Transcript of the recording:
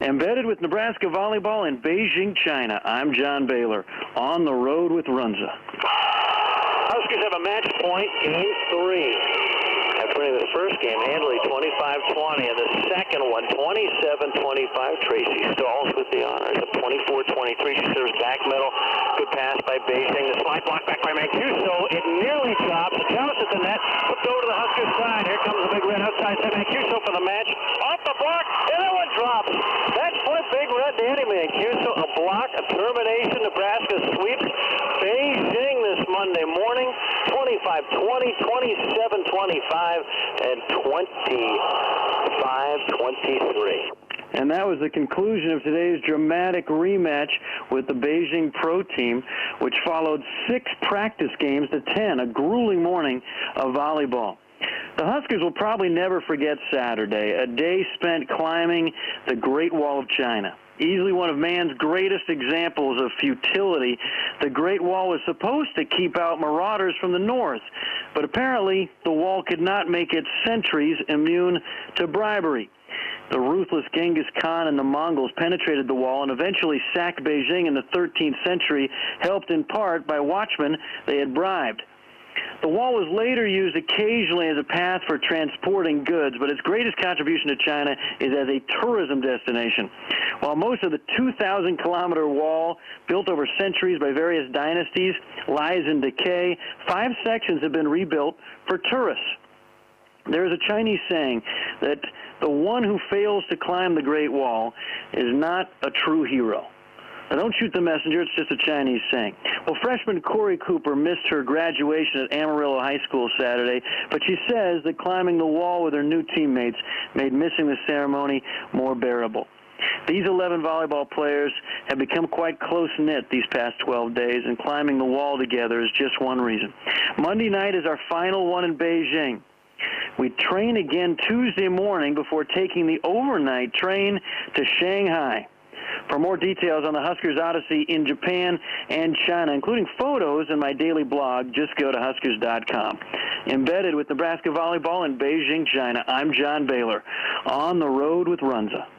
Embedded with Nebraska volleyball in Beijing, China, I'm John Baylor, on the road with Runza. Huskers have a match point, game 3. After winning the first game handily 25-20, and the second one 27-25. Tracy Stalls with the honors of 24-23. She serves back middle. Good pass by Beijing. The slide block back by Mancuso. It nearly drops. It jumps at the net. Flipped over to the Huskers side. Here comes the Big Red outside set. Mancuso for the match. Off the block, and that one drops. That flip Big Red to Eddie Mancuso. A block, a termination. Nebraska sweeps Beijing this Monday morning. 25-20, 27-25, and 25-23. And that was the conclusion of today's dramatic rematch with the Beijing Pro Team, which followed 6 practice games to 10, a grueling morning of volleyball. The Huskers will probably never forget Saturday, a day spent climbing the Great Wall of China. Easily one of man's greatest examples of futility, the Great Wall was supposed to keep out marauders from the north, but apparently the wall could not make its sentries immune to bribery. The ruthless Genghis Khan and the Mongols penetrated the wall and eventually sacked Beijing in the 13th century, helped in part by watchmen they had bribed. The wall was later used occasionally as a path for transporting goods, but its greatest contribution to China is as a tourism destination. While most of the 2,000-kilometer wall, built over centuries by various dynasties, lies in decay, 5 sections have been rebuilt for tourists. There is a Chinese saying that the one who fails to climb the Great Wall is not a true hero. Now, don't shoot the messenger, it's just a Chinese saying. Well, freshman Corey Cooper missed her graduation at Amarillo High School Saturday, but she says that climbing the wall with her new teammates made missing the ceremony more bearable. These 11 volleyball players have become quite close-knit these past 12 days, and climbing the wall together is just one reason. Monday night is our final one in Beijing. We train again Tuesday morning before taking the overnight train to Shanghai. For more details on the Huskers Odyssey in Japan and China, including photos in my daily blog, just go to Huskers.com. Embedded with Nebraska volleyball in Beijing, China, I'm John Baylor, on the road with Runza.